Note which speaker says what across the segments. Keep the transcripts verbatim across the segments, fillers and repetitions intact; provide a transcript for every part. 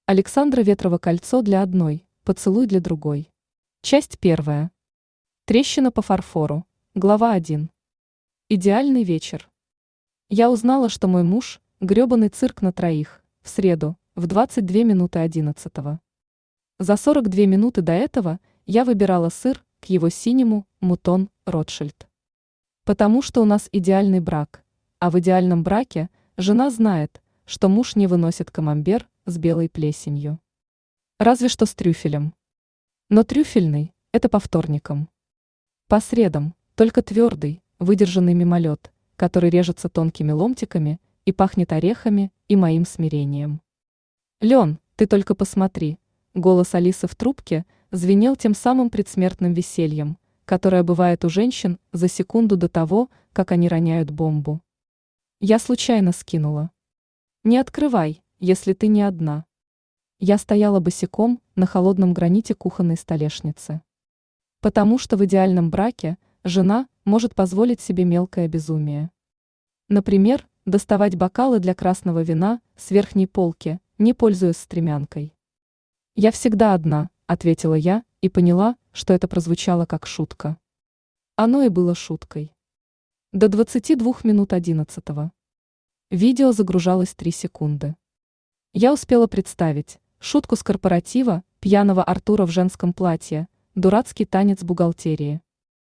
Speaker 1: Александра Ветрова «Кольцо для одной, поцелуй для другой». Часть первая. Трещина по фарфору. Глава один. Идеальный вечер. Я узнала, что мой муж – гребаный цирк на троих, в среду, в двадцать две минуты одиннадцатого. За сорок две минуты до этого я выбирала сыр к его синему мутон Ротшильд. Потому что у нас идеальный брак, а в идеальном браке жена знает, что муж не выносит камамбер с белой плесенью. Разве что с трюфелем. Но трюфельный – это по вторникам. По средам – только твердый, выдержанный мимолет, который режется тонкими ломтиками и пахнет орехами и моим смирением. «Лен, ты только посмотри», – голос Алисы в трубке звенел тем самым предсмертным весельем, которое бывает у женщин за секунду до того, как они роняют бомбу. Я случайно скинула. «Не открывай, если ты не одна». Я стояла босиком на холодном граните кухонной столешницы. Потому что в идеальном браке жена может позволить себе мелкое безумие. Например, доставать бокалы для красного вина с верхней полки, не пользуясь стремянкой. «Я всегда одна», — ответила я и поняла, что это прозвучало как шутка. Оно и было шуткой. До двадцати двух минут одиннадцатого. Видео загружалось три секунды. Я успела представить шутку с корпоратива пьяного Артура в женском платье, дурацкий танец бухгалтерии.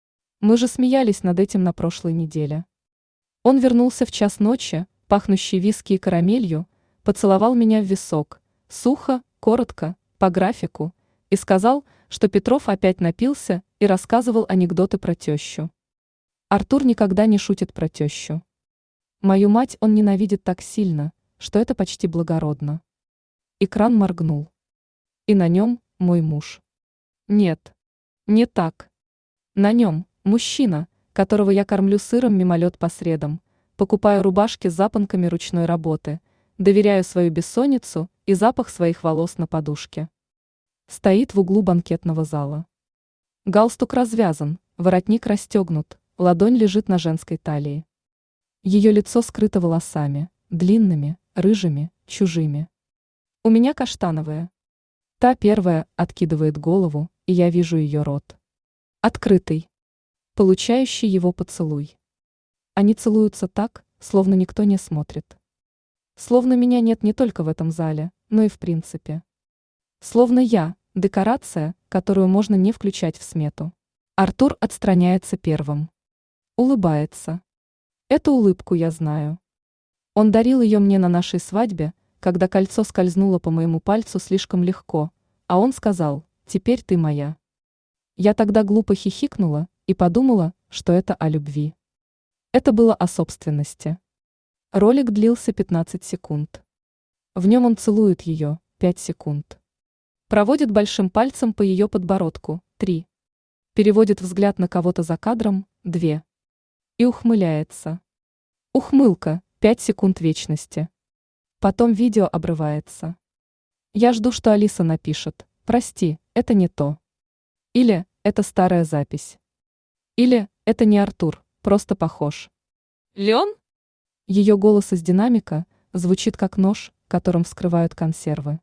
Speaker 1: Мы же смеялись над этим на прошлой неделе. Он вернулся в час ночи, пахнущий виски и карамелью, поцеловал меня в висок, сухо, коротко, по графику, и сказал, что Петров опять напился и рассказывал анекдоты про тещу. Артур никогда не шутит про тещу. Мою мать он ненавидит так сильно, что это почти благородно. Экран моргнул. И на нем мой муж. Нет, не так. На нем мужчина, которого я кормлю сыром мимолет по средам, покупаю рубашки с запонками ручной работы, доверяю свою бессонницу и запах своих волос на подушке. Стоит в углу банкетного зала. Галстук развязан, воротник расстегнут, ладонь лежит на женской талии. Ее лицо скрыто волосами, длинными, рыжими, чужими. У меня каштановая. Та первая откидывает голову, и я вижу ее рот. Открытый. Получающий его поцелуй. Они целуются так, словно никто не смотрит. Словно меня нет не только в этом зале, но и в принципе. Словно я – декорация, которую можно не включать в смету. Артур отстраняется первым. Улыбается. Эту улыбку я знаю. Он дарил ее мне на нашей свадьбе, когда кольцо скользнуло по моему пальцу слишком легко, а он сказал: «Теперь ты моя». Я тогда глупо хихикнула и подумала, что это о любви. Это было о собственности. Ролик длился пятнадцать секунд. В нем он целует ее пять секунд. Проводит большим пальцем по ее подбородку три. Переводит взгляд на кого-то за кадром два. И ухмыляется. Ухмылка пять секунд вечности. Потом видео обрывается. Я жду, что Алиса напишет: «Прости, это не то». Или «Это старая запись». Или «Это не Артур, просто похож». «Лен?» Ее голос из динамика звучит как нож, которым вскрывают консервы.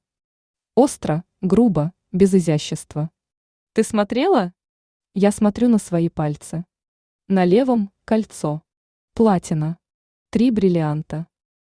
Speaker 1: Остро, грубо, без изящества. «Ты смотрела?» Я смотрю на свои пальцы. На левом – кольцо. Платина. Три бриллианта.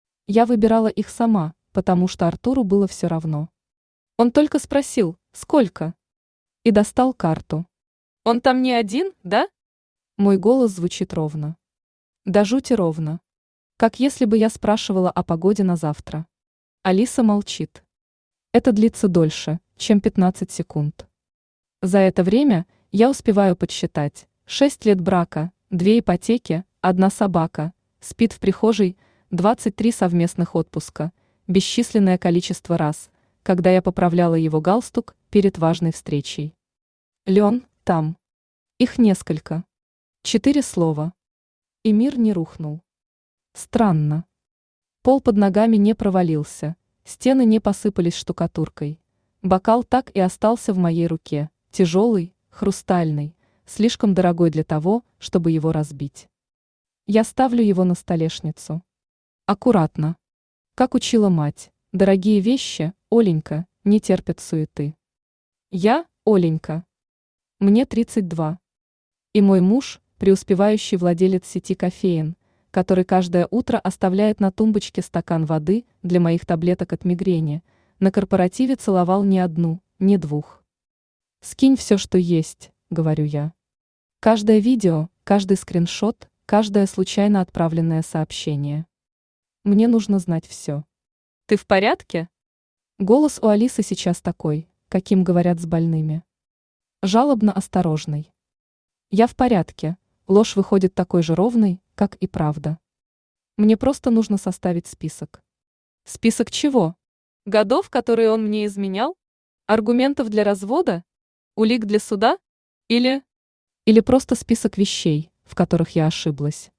Speaker 1: Я выбирала их сама, потому что Артуру было все равно. Он только спросил, сколько? И достал карту. «Он там не один, да?» Мой голос звучит ровно. До жути ровно. Как если бы я спрашивала о погоде на завтра. Алиса молчит. Это длится дольше, чем пятнадцать секунд. За это время я успеваю подсчитать. шесть лет брака, две ипотеки, одна собака, спит в прихожей, двадцать три совместных отпуска, бесчисленное количество раз, когда я поправляла его галстук перед важной встречей. Лен, там. Их несколько. Четыре слова. И мир не рухнул. Странно. Пол под ногами не провалился, стены не посыпались штукатуркой. Бокал так и остался в моей руке, тяжелый, хрустальный, слишком дорогой для того, чтобы его разбить. Я ставлю его на столешницу. Аккуратно. Как учила мать, Дорогие вещи, Оленька, не терпят суеты. Я, Оленька. Мне тридцать два. И мой муж, преуспевающий владелец сети кофеен, который каждое утро оставляет на тумбочке стакан воды для моих таблеток от мигрени, на корпоративе целовал не одну, не двух. «Скинь все, что есть», — говорю я. Каждое видео, каждый скриншот, каждое случайно отправленное сообщение. Мне нужно знать все. «Ты в порядке?» Голос у Алисы сейчас такой, каким говорят с больными. Жалобно осторожный. Я в порядке, ложь выходит такой же ровной, как и правда. Мне просто нужно составить список. Список чего? Годов, которые он мне изменял? Аргументов для развода? Улик для суда? Или... Или просто список вещей, в которых я ошиблась?